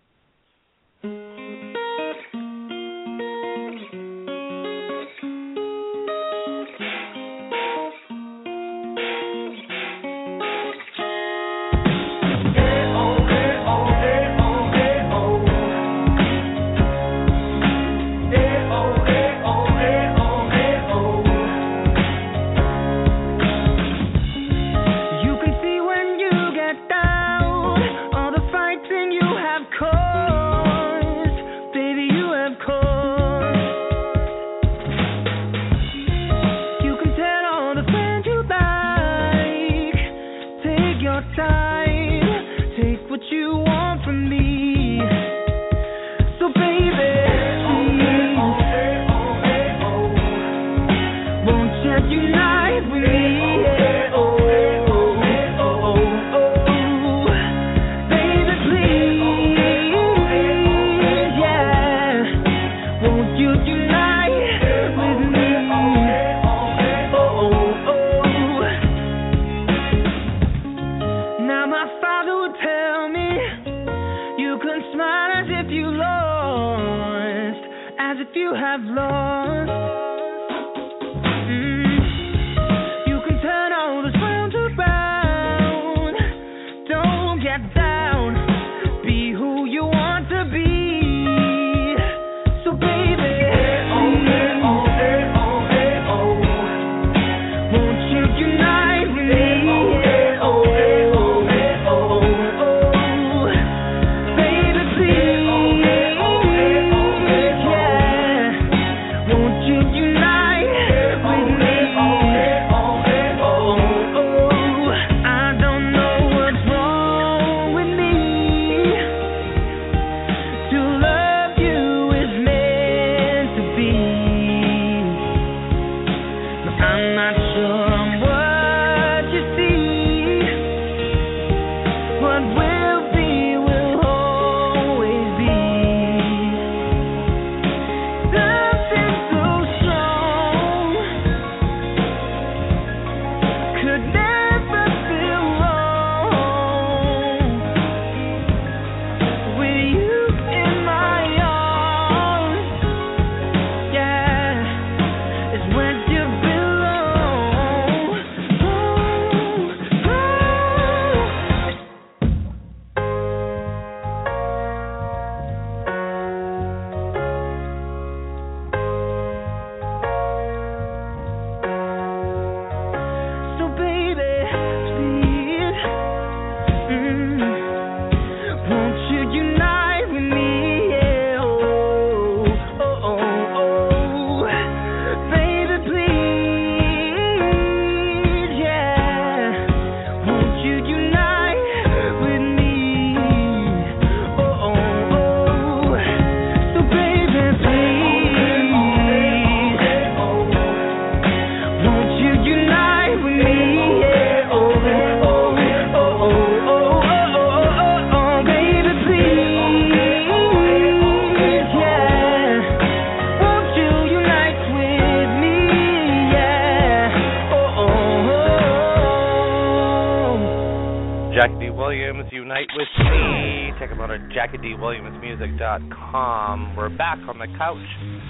Speaker 3: Jackie D Williams Music dot com. We're back on the couch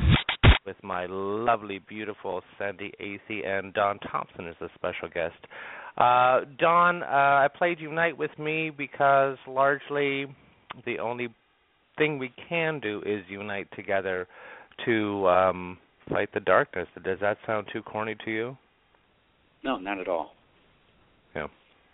Speaker 3: with my lovely, beautiful Sandy Acey, and Dawn Thompson is a special guest. Uh, Dawn, uh, I played Unite With Me because largely the only thing we can do is unite together to um, fight the darkness. Does that sound too corny to you?
Speaker 7: No, not at all.
Speaker 3: Yeah.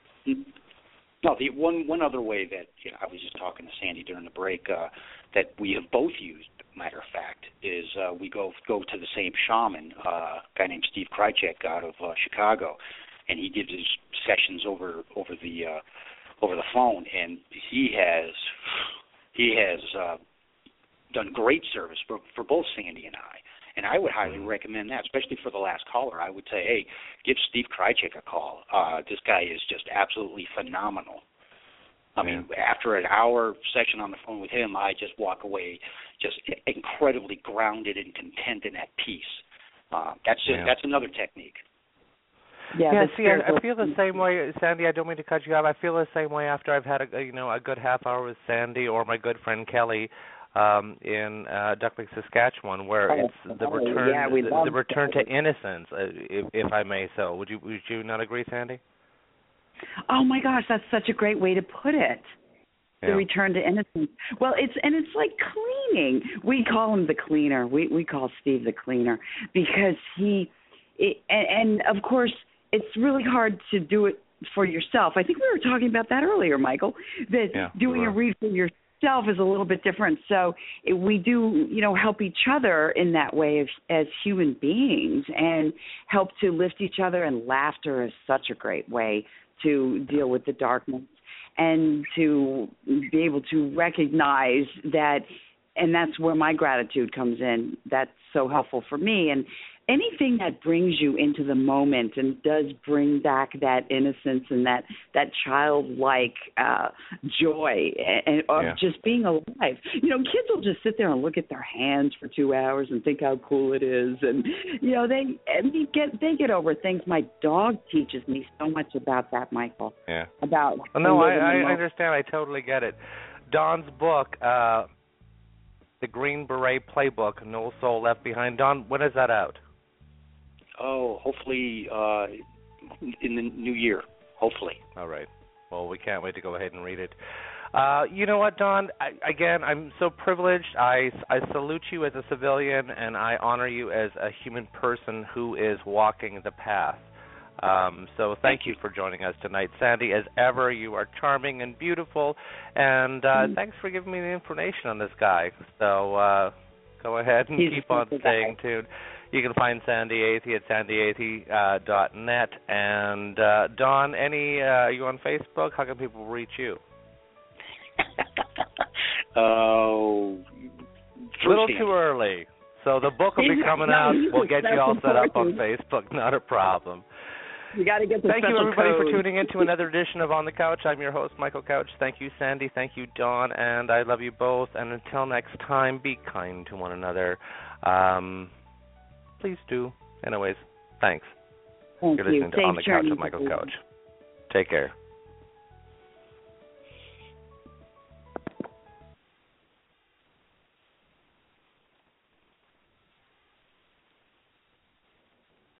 Speaker 7: No, the one one other way that you know, I was just talking to Sandy during the break uh, that we have both used, matter of fact, is uh, we go go to the same shaman, uh, a guy named Steve Krychek out of uh, Chicago, and he gives his sessions over over the uh, over the phone, and he has he has uh, done great service for for both Sandy and I. And I would highly recommend that, especially for the last caller. I would say, hey, give Steve Krychek a call. Uh, this guy is just absolutely phenomenal. I mean, after an hour session on the phone with him, I just walk away just incredibly grounded and content and at peace. Uh, that's just,
Speaker 3: Yeah.
Speaker 7: that's another technique.
Speaker 5: Yeah,
Speaker 3: yeah
Speaker 5: the
Speaker 3: see, I, I
Speaker 5: spiritual-
Speaker 3: feel the same way, Sandy. I don't mean to cut you off. I feel the same way after I've had a you know a good half hour with Sandy or my good friend Kelly um, in uh, Duck Lake, Saskatchewan, where
Speaker 5: Oh,
Speaker 3: it's the
Speaker 5: oh,
Speaker 3: return
Speaker 5: yeah, we
Speaker 3: the,
Speaker 5: love
Speaker 3: the return to
Speaker 5: Kelly.
Speaker 3: innocence, uh, if, if I may. So, would you would you not agree, Sandy?
Speaker 5: Oh my gosh, that's such a great way to put it. The
Speaker 3: Yeah.
Speaker 5: return to innocence. Well, it's and it's like cleaning. We call him the cleaner. We we call Steve the cleaner because he, it, and, and of course, it's really hard to do it for yourself. I think we were talking about that earlier, Michael. That
Speaker 3: Yeah,
Speaker 5: doing
Speaker 3: we
Speaker 5: a
Speaker 3: were.
Speaker 5: read for yourself is a little bit different. So it, we do, you know, help each other in that way of, as human beings, and help to lift each other. And laughter is such a great way to deal with the darkness and to be able to recognize that, and that's where my gratitude comes in. That's so helpful for me. And anything that brings you into the moment and does bring back that innocence and that, that childlike uh, joy and, of
Speaker 3: Yeah.
Speaker 5: just being alive. You know, kids will just sit there and look at their hands for two hours and think how cool it is. And, you know, they, and they get they get over things. My dog teaches me so much about that, Michael.
Speaker 3: Yeah.
Speaker 5: About
Speaker 3: Well, no, I,
Speaker 5: living the
Speaker 3: I
Speaker 5: moment.
Speaker 3: understand. I totally get it. Don's book, uh, The Green Beret Playbook, No Soul Left Behind. Don, when is that out?
Speaker 7: Oh, hopefully uh, in the new year. Hopefully.
Speaker 3: All right. Well, we can't wait to go ahead and read it. Uh, you know what, Don? I, again, I'm so privileged. I, I salute you as a civilian, and I honor you as a human person who is walking the path. Um, so thank, thank you for joining us tonight. Sandy, as ever, you are charming and beautiful, and uh, mm-hmm. thanks for giving me the information on this guy. So uh, go ahead and
Speaker 5: He's
Speaker 3: keep on staying tuned. You can find Sandy Athey at sandy athey dot net. And, uh, Don, any, uh, are you on Facebook? How can people reach you?
Speaker 7: Oh,
Speaker 3: uh, a little too early. So the book will be coming
Speaker 5: no,
Speaker 3: out. We'll get you all set up on
Speaker 5: important.
Speaker 3: Facebook. Not a problem.
Speaker 5: You got to get the
Speaker 3: Thank you, everybody,
Speaker 5: code.
Speaker 3: for tuning in to another edition of On the Couch. I'm your host, Michael Couch. Thank you, Sandy. Thank you, Don. And I love you both. And until next time, be kind to one another. Um, please do. Anyways, thanks.
Speaker 5: Thank
Speaker 3: You're listening
Speaker 5: you.
Speaker 3: to On the
Speaker 5: Safe
Speaker 3: Couch with Michael Couch. Take care.